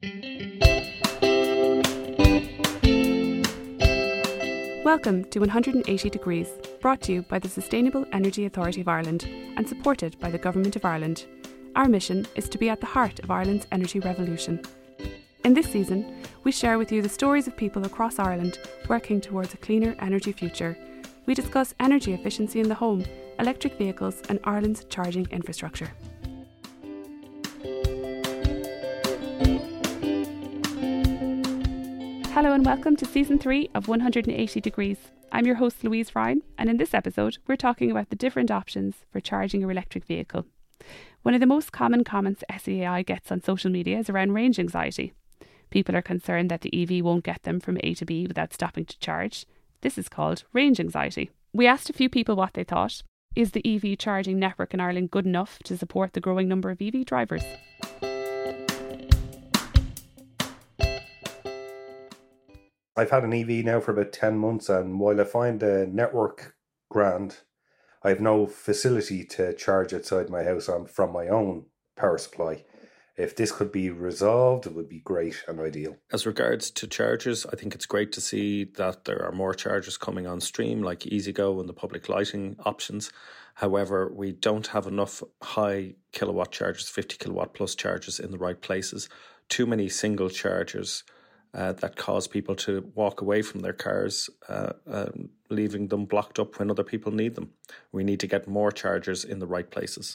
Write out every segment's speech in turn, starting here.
Welcome to 180 Degrees, brought to you by the Sustainable Energy Authority of Ireland and supported by the Government of Ireland. Our mission is to be at the heart of Ireland's energy revolution. In this season, we share with you the stories of people across Ireland working towards a cleaner energy future. We discuss energy efficiency in the home, electric vehicles and Ireland's charging infrastructure. Hello and welcome to Season 3 of 180 Degrees. I'm your host Louise Ryan, and in this episode we're talking about the different options for charging your electric vehicle. One of the most common comments SEAI gets on social media is around range anxiety. People are concerned that the EV won't get them from A to B without stopping to charge. This is called range anxiety. We asked a few people what they thought. Is the EV charging network in Ireland good enough to support the growing number of EV drivers? I've had an EV now for about 10 months, and while I find the network grand, I have no facility to charge outside my house from my own power supply. If this could be resolved, it would be great and ideal. As regards to chargers, I think it's great to see that there are more chargers coming on stream, like EasyGo and the public lighting options. However, we don't have enough high kilowatt chargers, 50 kilowatt plus chargers in the right places. Too many single chargers that cause people to walk away from their cars, leaving them blocked up when other people need them. We need to get more chargers in the right places.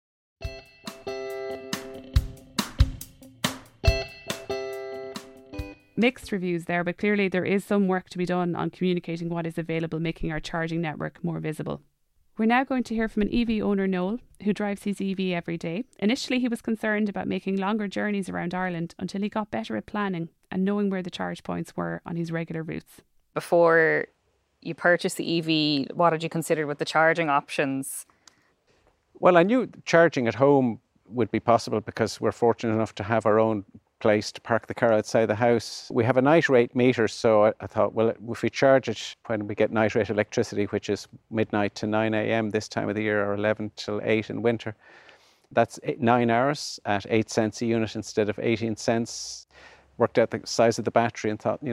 Mixed reviews there, but clearly there is some work to be done on communicating what is available, making our charging network more visible. We're now going to hear from an EV owner, Noel, who drives his EV every day. Initially, he was concerned about making longer journeys around Ireland until he got better at planning and knowing where the charge points were on his regular routes. Before you purchased the EV, what did you consider with the charging options? Well, I knew charging at home would be possible because we're fortunate enough to have our own place to park the car outside the house. We have a night rate meter, so I thought, well, if we charge it when we get night rate electricity, which is midnight to 9 a.m. this time of the year, or 11 till 8 in winter, that's 9 hours at 8 cents a unit instead of 18 cents. Worked out the size of the battery and thought,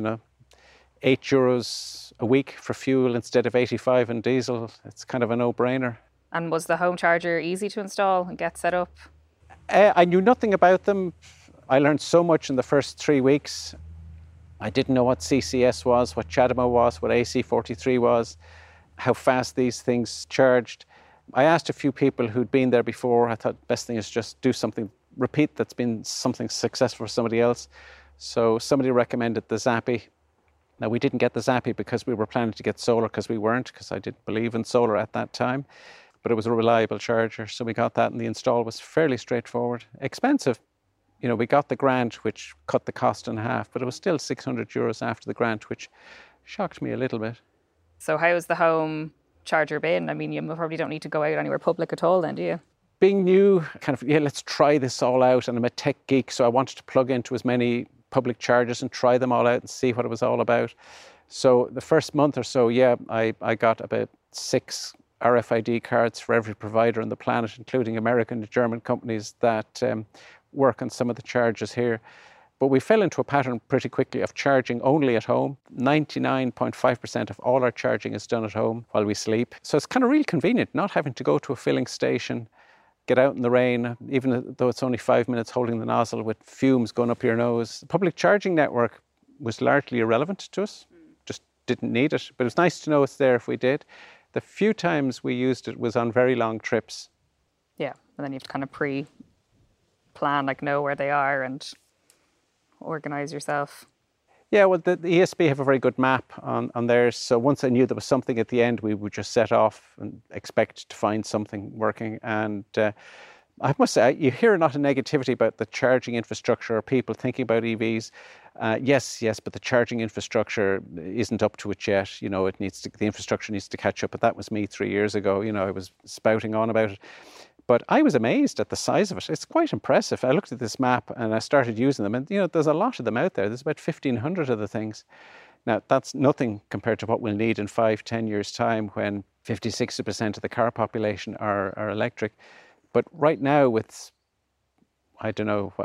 €8 a week for fuel instead of 85 in diesel. It's kind of a no-brainer. And was the home charger easy to install and get set up? I knew nothing about them. I learned so much in the first 3 weeks. I didn't know what CCS was, what CHAdeMO was, what AC43 was, how fast these things charged. I asked a few people who'd been there before. I thought the best thing is just do something, repeat that's been something successful for somebody else. So somebody recommended the Zappi. Now, we didn't get the Zappi because we were planning to get solar, because I didn't believe in solar at that time. But it was a reliable charger, so we got that, and the install was fairly straightforward. Expensive. We got the grant, which cut the cost in half, but it was still €600 after the grant, which shocked me a little bit. So how's the home charger been? I mean, you probably don't need to go out anywhere public at all then, do you? Being new, let's try this all out. And I'm a tech geek, so I wanted to plug into as many public chargers and try them all out and see what it was all about. So the first month or so, I got about 6 RFID cards for every provider on the planet, including American and German companies that work on some of the chargers here. But we fell into a pattern pretty quickly of charging only at home. 99.5% of all our charging is done at home while we sleep. So it's kind of really convenient not having to go to a filling station, get out in the rain, even though it's only 5 minutes holding the nozzle with fumes going up your nose. The public charging network was largely irrelevant to us, just didn't need it. But it was nice to know it's there if we did. The few times we used it was on very long trips. Yeah, and then you have to kind of plan, know where they are and organise yourself. Yeah, well, the ESB have a very good map on theirs. So once I knew there was something at the end, we would just set off and expect to find something working. And I must say, you hear a lot of negativity about the charging infrastructure or people thinking about EVs. Yes, but the charging infrastructure isn't up to it yet. The infrastructure needs to catch up. But that was me 3 years ago. I was spouting on about it. But I was amazed at the size of it. It's quite impressive. I looked at this map and I started using them. And, there's a lot of them out there. There's about 1,500 of the things. Now, that's nothing compared to what we'll need in 5-10 years' time when 50-60% of the car population are electric. But right now, with, I don't know what the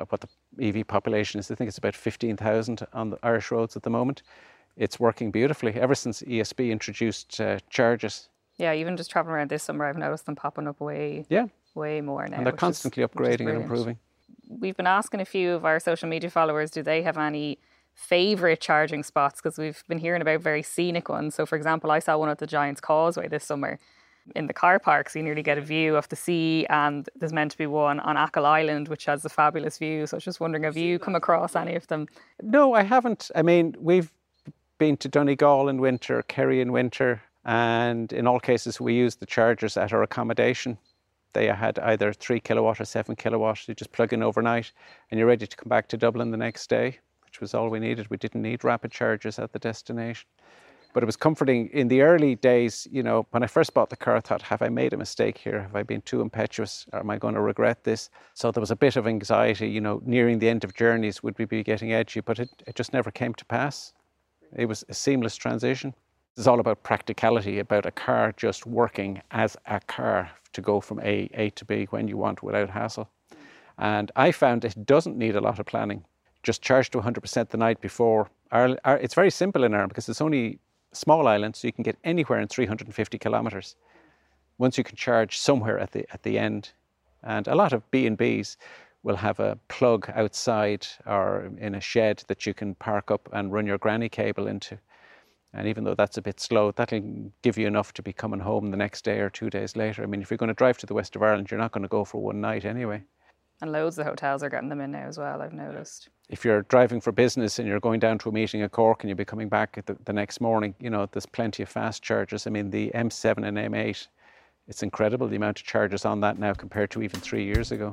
EV population is, I think it's about 15,000 on the Irish roads at the moment. It's working beautifully ever since ESB introduced charges. Yeah, even just traveling around this summer, I've noticed them popping up way more now. And they're constantly upgrading and improving. We've been asking a few of our social media followers, do they have any favourite charging spots? Because we've been hearing about very scenic ones. So, for example, I saw one at the Giant's Causeway this summer in the car park, so you nearly get a view of the sea, and there's meant to be one on Achill Island, which has a fabulous view. So I was just wondering, have you come across any of them? No, I haven't. I mean, we've been to Donegal in winter, Kerry in winter, and in all cases we used the chargers at our accommodation. They had either 3 kilowatt or 7 kilowatt. You just plug in overnight and you're ready to come back to Dublin the next day, which was all we needed. We didn't need rapid chargers at the destination. But it was comforting in the early days. You know, when I first bought the car, I thought, have I made a mistake here? Have I been too impetuous? Or am I going to regret this? So there was a bit of anxiety, you know, nearing the end of journeys, would we be getting edgy? But it just never came to pass. It was a seamless transition. It's all about practicality, about a car just working as a car to go from A to B when you want without hassle. And I found it doesn't need a lot of planning. Just charge to 100% the night before. It's very simple in Ireland because it's only a small island, so you can get anywhere in 350 kilometres. Once you can charge somewhere at the end. And a lot of B&Bs will have a plug outside or in a shed that you can park up and run your granny cable into. And even though that's a bit slow, that'll give you enough to be coming home the next day or 2 days later. I mean, if you're going to drive to the west of Ireland, you're not going to go for one night anyway. And loads of hotels are getting them in now as well, I've noticed. If you're driving for business and you're going down to a meeting at Cork and you'll be coming back the next morning, you know, there's plenty of fast chargers. I mean, the M7 and M8, it's incredible the amount of chargers on that now compared to even 3 years ago.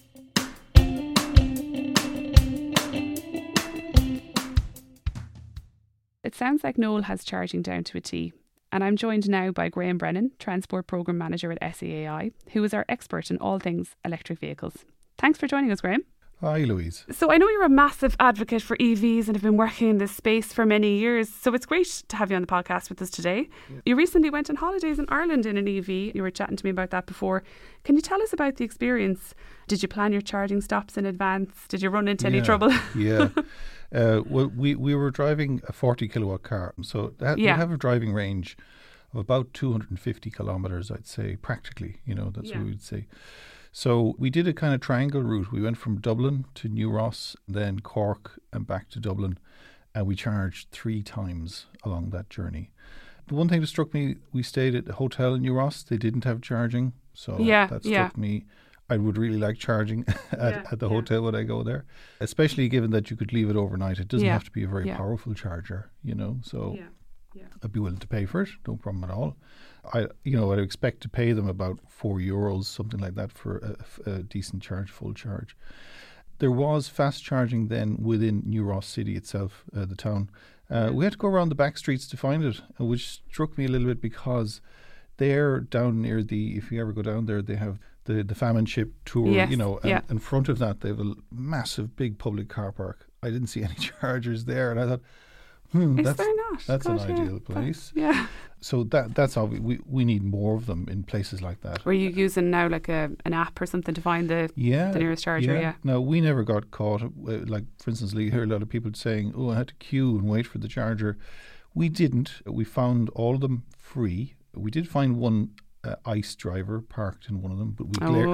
It sounds like Noel has charging down to a T, and I'm joined now by Graham Brennan, Transport Programme Manager at SEAI, who is our expert in all things electric vehicles. Thanks for joining us, Graham. Hi, Louise. So I know you're a massive advocate for EVs and have been working in this space for many years, so it's great to have you on the podcast with us today. Yeah. You recently went on holidays in Ireland in an EV. You were chatting to me about that before. Can you tell us about the experience? Did you plan your charging stops in advance? Did you run into any trouble? Yeah. Well, we were driving a 40 kilowatt car, so we have a driving range of about 250 kilometres, I'd say, practically, you know, that's what we would say. So we did a kind of triangle route. We went from Dublin to New Ross, then Cork and back to Dublin, and we charged 3 times along that journey. The one thing that struck me, we stayed at a hotel in New Ross. They didn't have charging, so that struck me. I would really like charging at the hotel when I go there, especially given that you could leave it overnight. It doesn't have to be a very powerful charger, you know, so I'd be willing to pay for it, no problem at all. I'd expect to pay them about €4, something like that, for a decent charge, full charge. There was fast charging then within New Ross City itself, the town. We had to go around the back streets to find it, which struck me a little bit because they're down near if you ever go down there, they have the Famine Ship tour, you know, and in front of that they have a massive big public car park. I didn't see any chargers there, and I thought, that's an ideal place. Yeah. So that's how we need more of them in places like that. Were you using now like an app or something to find the nearest charger? Yeah. No, we never got caught. Like, for instance, you hear a lot of people saying, I had to queue and wait for the charger. We didn't. We found all of them free. We did find one ICE driver parked in one of them, but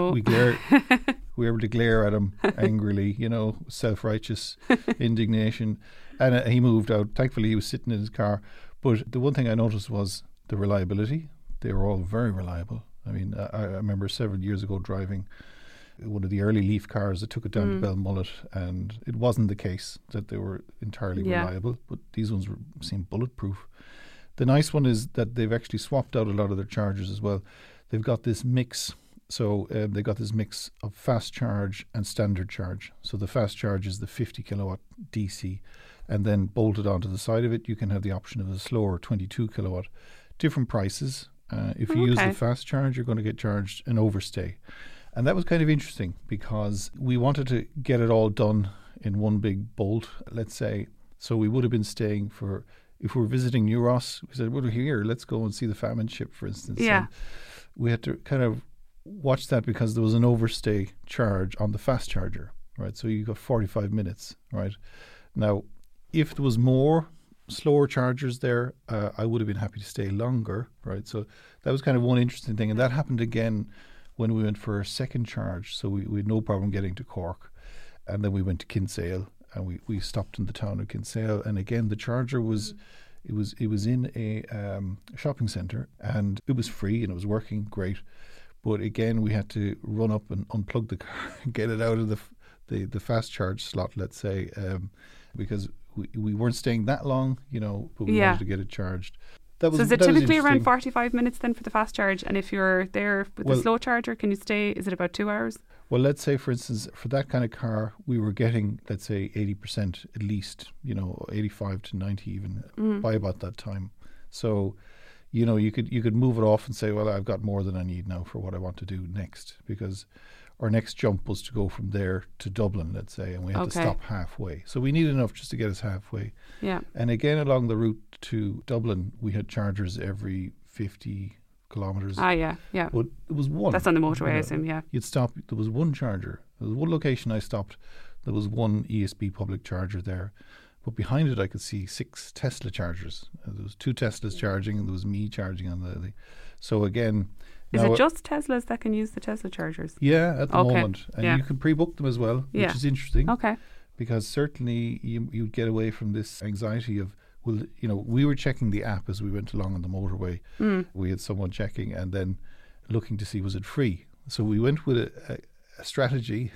we were able to glare at him angrily, you know, self-righteous indignation, and he moved out. Thankfully, he was sitting in his car. But the one thing I noticed was the reliability. They were all very reliable. I mean, I remember several years ago driving one of the early Leaf cars that took it down to Belmullet, and it wasn't the case that they were entirely reliable, but these ones seemed bulletproof. The nice one is that they've actually swapped out a lot of their chargers as well. They've got this mix. So they got this mix of fast charge and standard charge. So the fast charge is the 50 kilowatt DC, and then bolted onto the side of it, you can have the option of the slower 22 kilowatt. Different prices. If you use the fast charge, you're going to get charged an overstay. And that was kind of interesting because we wanted to get it all done in one big bolt, let's say. So we would have been staying if we were visiting New Ross, we said, well, we're here, let's go and see the Famine Ship, for instance. Yeah. And we had to kind of watch that because there was an overstay charge on the fast charger. right? So you got 45 minutes, right? Now, if there was more slower chargers there, I would have been happy to stay longer, right? So that was kind of one interesting thing. And that happened again when we went for a second charge. So we had no problem getting to Cork. And then we went to Kinsale, and we stopped in the town of Kinsale. And again, the charger was, it was in a shopping centre, and it was free and it was working great. But again, we had to run up and unplug the car and get it out of the fast charge slot, let's say, because we weren't staying that long, but we wanted to get it charged. So is it typically around 45 minutes then for the fast charge? And if you're there with the slow charger, can you stay, is it about 2 hours? Well, let's say, for instance, for that kind of car, we were getting, let's say, 80% at least, 85 to 90 even by about that time. So, you could move it off and say, well, I've got more than I need now for what I want to do next, because our next jump was to go from there to Dublin, let's say, and we had to stop halfway. So we needed enough just to get us halfway. Yeah. And again, along the route to Dublin, we had chargers every 50 kilometres. Yeah. But it was one. That's on the motorway, I assume, yeah. You'd stop, there was one charger. There was one location I stopped, there was one ESB public charger there. But behind it, I could see 6 Tesla chargers. There was 2 Teslas charging, and there was me charging on the. So again, is it just Teslas that can use the Tesla chargers? Yeah, at the moment, and you can pre-book them as well, which is interesting. Okay. Because certainly you'd get away from this anxiety of, we were checking the app as we went along on the motorway. We had someone checking and then looking to see was it free. So we went with a strategy.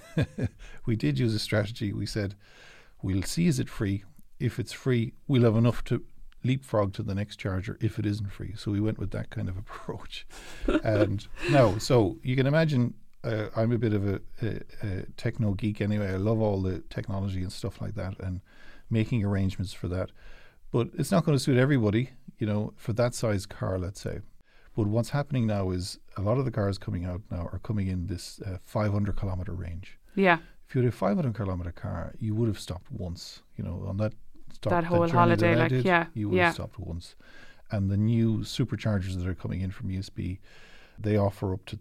We did use a strategy. We said, we'll see is it free. If it's free, we'll have enough to leapfrog to the next charger if it isn't free. So we went with that kind of approach. And now, so you can imagine, I'm a bit of a techno geek anyway. I love all the technology and stuff like that and making arrangements for that. But it's not going to suit everybody, for that size car, let's say. But what's happening now is a lot of the cars coming out now are coming in this 500 kilometre range. Yeah. If you had a 500 kilometre car, you would have stopped once, on that stop. That whole holiday, you would have stopped once. And the new superchargers that are coming in from ESB, they offer up to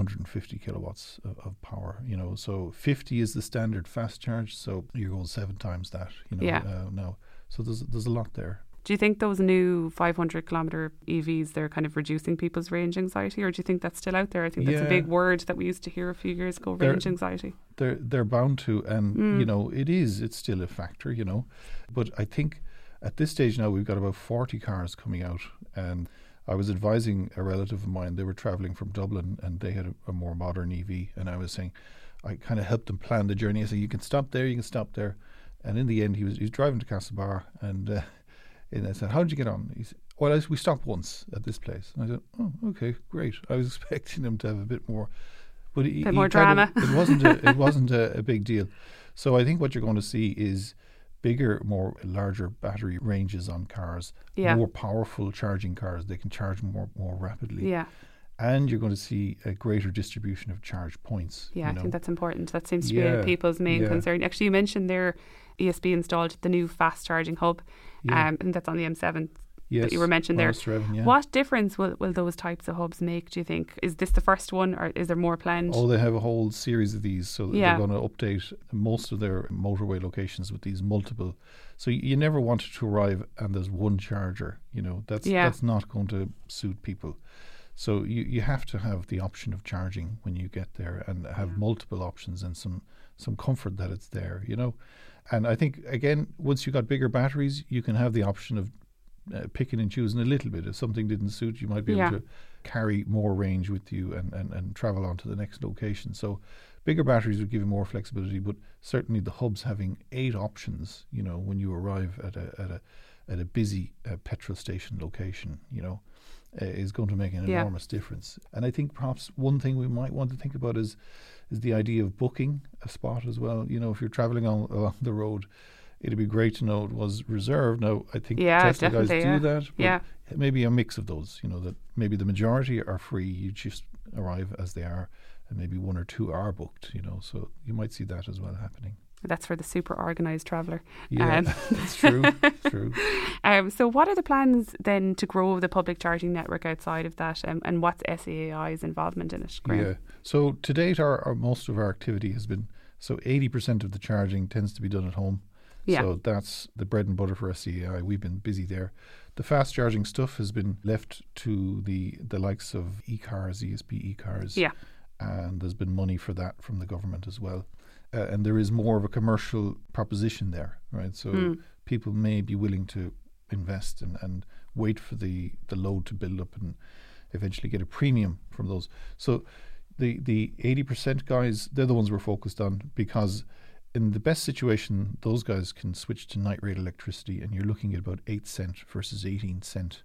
350 kilowatts of power, so 50 is the standard fast charge, so you're going 7 times that, now. So there's a lot there. Do you think those new 500 kilometre EVs, they're kind of reducing people's range anxiety, or do you think that's still out there? I think that's a big word that we used to hear a few years ago, range anxiety. They're bound to, and it's still a factor, but I think at this stage now we've got about 40 cars coming out, and I was advising a relative of mine. They were travelling from Dublin and they had a more modern EV, and I was saying, I kind of helped them plan the journey. I said, you can stop there, and in the end he was driving to Castlebar, and I said, how did you get on? He said, well, we stopped once at this place. And I said, oh, okay, great. I was expecting him to have a bit more, but more drama. It wasn't a big deal. So I think what you're going to see is bigger, larger battery ranges on cars, more powerful charging cars. They can charge more rapidly. Yeah. And you're going to see a greater distribution of charge points. Yeah, I think that's important. That seems to be people's main concern. Actually, you mentioned there ESB installed the new fast charging hub, and that's on the M7 that you were mentioning there. What difference will those types of hubs make, do you think? Is this the first one, or is there more planned? Oh, they have a whole series of these, so they're going to update most of their motorway locations with these multiple. So you never wanted to arrive and there's one charger, that's not going to suit people. So you have to have the option of charging when you get there, and have multiple options and some comfort that it's there, And I think, again, once you got bigger batteries, you can have the option of picking and choosing a little bit. If something didn't suit, you might be able to carry more range with you and travel on to the next location. So bigger batteries would give you more flexibility, but certainly the hubs having 8 options, when you arrive at a busy petrol station location, is going to make an enormous difference. And I think perhaps one thing we might want to think about is the idea of booking a spot as well. If you're travelling along the road, it'd be great to know it was reserved. Now, I think Tesla guys do that, but maybe a mix of those, that maybe the majority are free, you just arrive as they are, and maybe 1 or 2 are booked, so you might see that as well happening. That's for the super organised traveller. Yeah, that's true. True. So what are the plans then to grow the public charging network outside of that, and what's SEAI's involvement in it, Graham? Yeah. So to date, our most of our activity has been So 80% of the charging tends to be done at home. Yeah. So that's the bread and butter for SCAI. We've been busy there. The fast charging stuff has been left to the likes of e-cars, ESP e-cars. Yeah. And there's been money for that from the government as well. And there is more of a commercial proposition there, right? So people may be willing to invest and wait for the load to build up and eventually get a premium from those. So the 80% guys, they're the ones we're focused on, because in the best situation, those guys can switch to night rate electricity, and you're looking at about 8 cents versus 18 cents.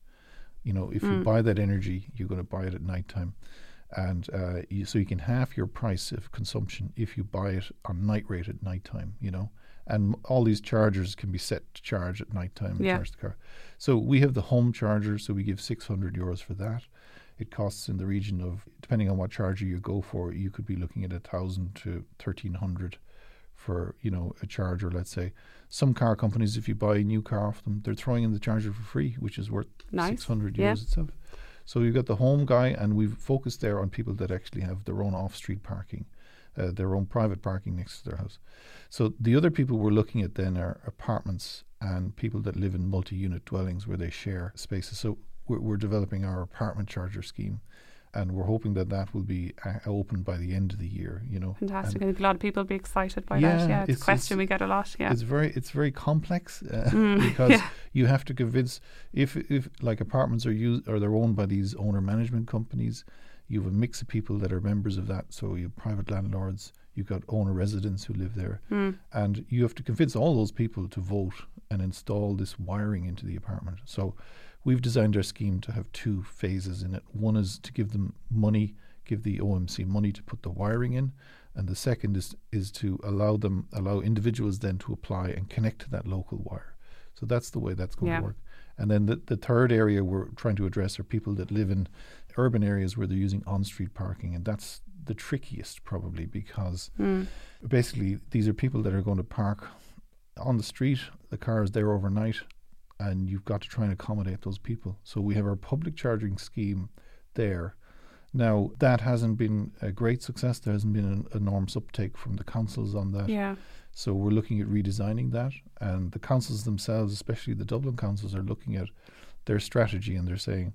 If you buy that energy, you're going to buy it at nighttime. And so you can half your price of consumption if you buy it on night rate at nighttime, And all these chargers can be set to charge at nighttime and charge the car. So we have the home charger, so we give €600 for that. It costs in the region of, depending on what charger you go for, you could be looking at 1,000 to 1,300 for, a charger, let's say. Some car companies, if you buy a new car off them, they're throwing in the charger for free, which is worth €600 itself. So you've got the home guy, and we've focused there on people that actually have their own off-street parking, their own private parking next to their house. So the other people we're looking at then are apartments and people that live in multi-unit dwellings where they share spaces. So we're developing our apartment charger scheme, and we're hoping that will be open by the end of the year. Fantastic. I think a lot of people will be excited by that. Yeah, it's a question we get a lot. Yeah, it's very complex because you have to convince if like apartments are they're owned by these owner management companies. You have a mix of people that are members of that. So you have private landlords, you've got owner residents who live there, and you have to convince all those people to vote and install this wiring into the apartment. So we've designed our scheme to have 2 phases in it. One is to give them money, give the OMC money to put the wiring in, and the second is to allow individuals then to apply and connect to that local wire. So that's the way that's going to work. And then the third area we're trying to address are people that live in urban areas where they're using on-street parking, and that's the trickiest probably, because basically these are people that are going to park on the street, the car is there overnight, and you've got to try and accommodate those people. So we have our public charging scheme there. Now, that hasn't been a great success. There hasn't been an enormous uptake from the councils on that. Yeah. So we're looking at redesigning that. And the councils themselves, especially the Dublin councils, are looking at their strategy, and they're saying,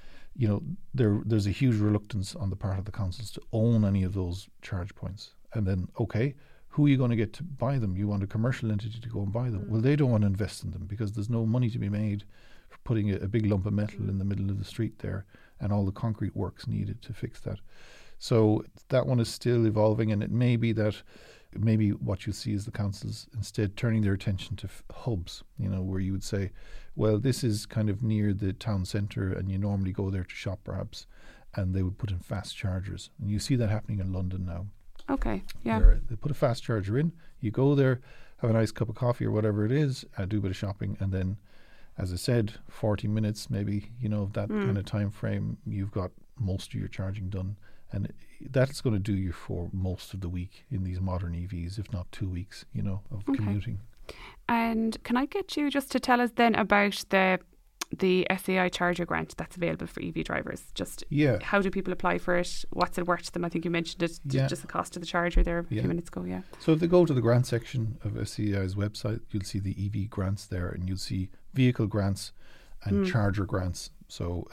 there's a huge reluctance on the part of the councils to own any of those charge points. And then, okay, who are you going to get to buy them? You want a commercial entity to go and buy them. Well, they don't want to invest in them because there's no money to be made for putting a big lump of metal in the middle of the street there and all the concrete works needed to fix that. So that one is still evolving, and it may be that what you see is the councils instead turning their attention to hubs, where you would say, well, this is kind of near the town centre and you normally go there to shop perhaps, and they would put in fast chargers. And you see that happening in London now. Okay, yeah. Where they put a fast charger in, you go there, have a nice cup of coffee or whatever it is, do a bit of shopping, and then, as I said, 40 minutes maybe, of that kind of time frame, you've got most of your charging done. And that's going to do you for most of the week in these modern EVs, if not 2 weeks, of commuting. And can I get you just to tell us then about the SCAI charger grant that's available for EV drivers? Just how do people apply for it? What's it worth to them? I think you mentioned it, just the cost of the charger there a few minutes ago. Yeah. So if they go to the grant section of SCAI's website, you'll see the EV grants there, and you'll see vehicle grants and charger grants. So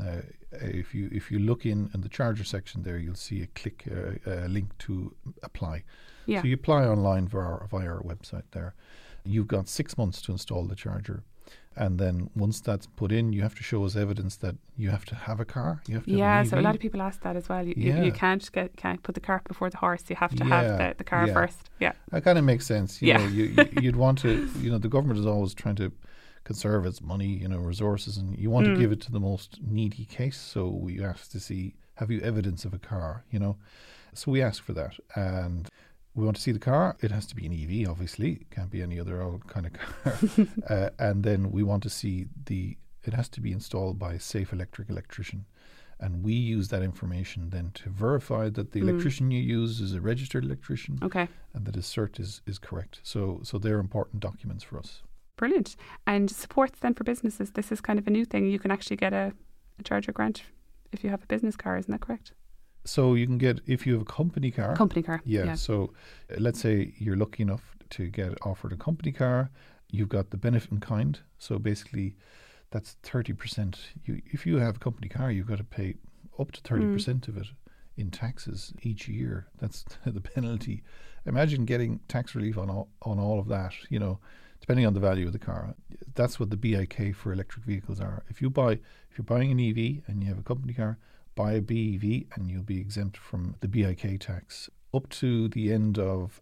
if you look in the charger section there, you'll see a link to apply. Yeah. So you apply online via our website there. You've got 6 months to install the charger. And then once that's put in, you have to show us evidence that you have to have a car. You have to have an EV. So a lot of people ask that as well. You can't put the cart before the horse. You have to have the car first. Yeah, that kind of makes sense. You'd want to. The government is always trying to conserve its money, resources, and you want to give it to the most needy case. So we ask to see, have you evidence of a car? So we ask for that, and we want to see the car. It has to be an EV, obviously. It can't be any other old kind of car. And then we want to see it has to be installed by a safe electrician. And we use that information then to verify that the electrician you use is a registered electrician. Okay. And that his cert is correct. So they're important documents for us. Brilliant. And supports then for businesses. This is kind of a new thing. You can actually get a charger grant if you have a business car, isn't that correct? So you can get, if you have a company car. Company car. Yeah. So let's say you're lucky enough to get offered a company car. You've got the benefit in kind. So basically, that's 30%. If you have a company car, you've got to pay up to 30% of it in taxes each year. That's the penalty. Imagine getting tax relief on all of that, depending on the value of the car. That's what the BIK for electric vehicles are. If you're buying an EV and you have a company car, buy a BEV and you'll be exempt from the BIK tax up to the end of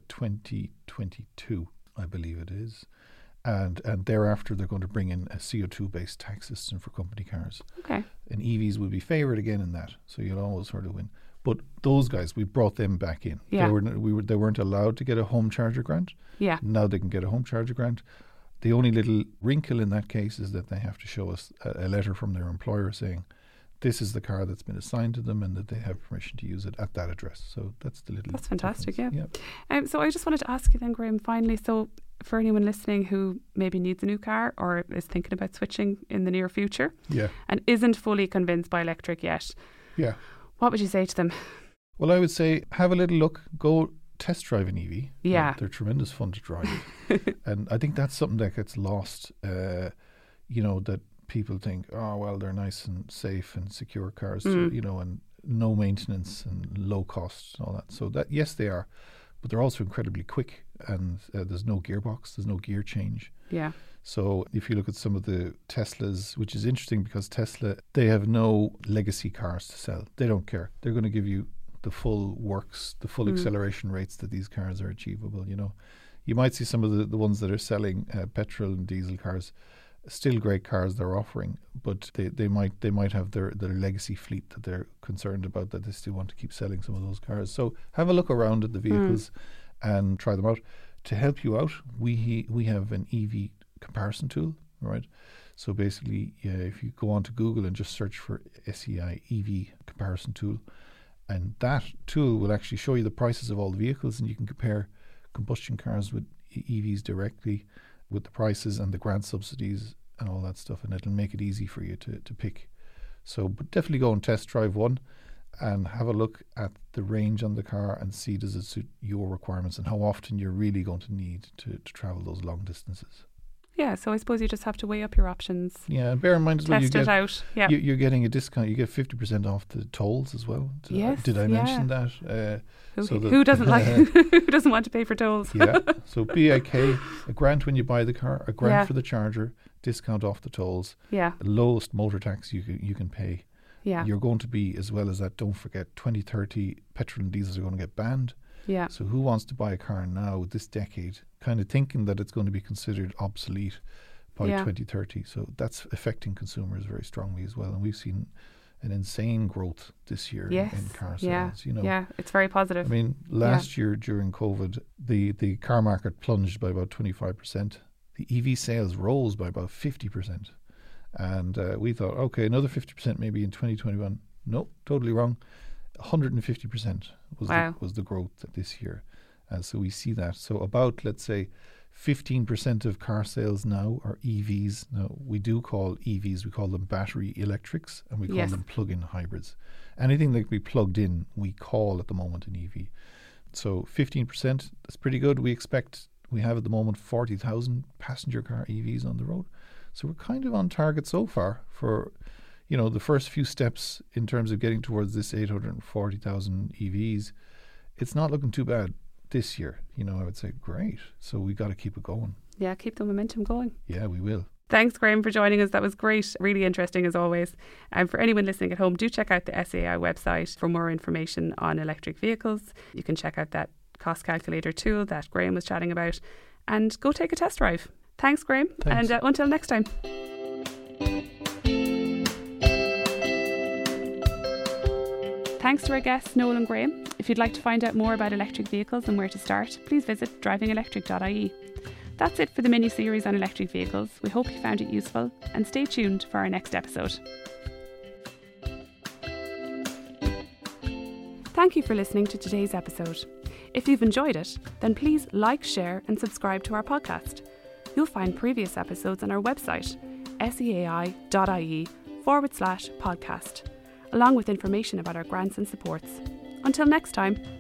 2022, I believe it is. And thereafter, they're going to bring in a CO2-based tax system for company cars. Okay. And EVs will be favoured again in that, so you'll always sort of win. But those guys, we brought them back in. Yeah. They weren't allowed to get a home charger grant. Yeah. Now they can get a home charger grant. The only little wrinkle in that case is that they have to show us a letter from their employer saying this is the car that's been assigned to them and that they have permission to use it at that address. So that's the little. That's fantastic. difference. Yeah. So I just wanted to ask you then, Graham, finally. So for anyone listening who maybe needs a new car or is thinking about switching in the near future, and isn't fully convinced by electric yet, what would you say to them? Well, I would say have a little look. Go test drive an EV. Yeah. They're tremendous fun to drive. And I think that's something that gets lost, that people think, oh, well, they're nice and safe and secure cars, and no maintenance and low cost and all that. So that, yes, they are, but they're also incredibly quick and there's no gearbox, there's no gear change. Yeah. So if you look at some of the Teslas, which is interesting because Tesla, they have no legacy cars to sell. They don't care. They're going to give you the full works, the full acceleration rates that these cars are achievable. You might see some of the ones that are selling petrol and diesel cars, still great cars they're offering, but they might have their legacy fleet that they're concerned about, that they still want to keep selling some of those cars. So have a look around at the vehicles and try them out. To help you out, we have an EV comparison tool, right? So basically, if you go on to Google and just search for SEI EV comparison tool, and that tool will actually show you the prices of all the vehicles, and you can compare combustion cars with EVs directly with the prices and the grant subsidies and all that stuff, and it'll make it easy for you to pick. So but definitely go and test drive one and have a look at the range on the car and see does it suit your requirements and how often you're really going to need to travel those long distances. Yeah, so I suppose you just have to weigh up your options. Yeah, and bear in mind as well, test it out. Yeah, you're getting a discount. You get 50% off the tolls as well. Did I mention that? Who doesn't who doesn't want to pay for tolls? Yeah. So BIK, a grant when you buy the car, a grant for the charger, discount off the tolls. Yeah. The lowest motor tax you can pay. Yeah. You're going to be, as well as that, don't forget 2030 petrol and diesels are going to get banned. Yeah. So who wants to buy a car now this decade, kind of thinking that it's going to be considered obsolete by 2030? So that's affecting consumers very strongly as well. And we've seen an insane growth this year in car sales. Yeah, it's very positive. I mean, last year during COVID, the car market plunged by about 25%. The EV sales rose by about 50%. And we thought, okay, another 50% maybe in 2021. Nope, totally wrong. 150% was the growth this year. So we see that. So about, let's say, 15% of car sales now are EVs. Now, we do call EVs, we call them battery electrics, and we call them plug-in hybrids. Anything that can be plugged in, we call at the moment an EV. So 15%, that's pretty good. We have at the moment 40,000 passenger car EVs on the road. So we're kind of on target so far for the first few steps in terms of getting towards this 840,000 EVs. It's not looking too bad this year. I would say great. So we got to keep it going. Yeah, keep the momentum going. Yeah, we will. Thanks, Graham, for joining us. That was great. Really interesting as always. And for anyone listening at home, do check out the SAI website for more information on electric vehicles. You can check out that cost calculator tool that Graham was chatting about and go take a test drive. Thanks, Graham. Thanks. And until next time. Thanks to our guests, Noel and Graham. If you'd like to find out more about electric vehicles and where to start, please visit drivingelectric.ie. That's it for the mini-series on electric vehicles. We hope you found it useful and stay tuned for our next episode. Thank you for listening to today's episode. If you've enjoyed it, then please like, share and subscribe to our podcast. You'll find previous episodes on our website, seai.ie/podcast, along with information about our grants and supports. Until next time.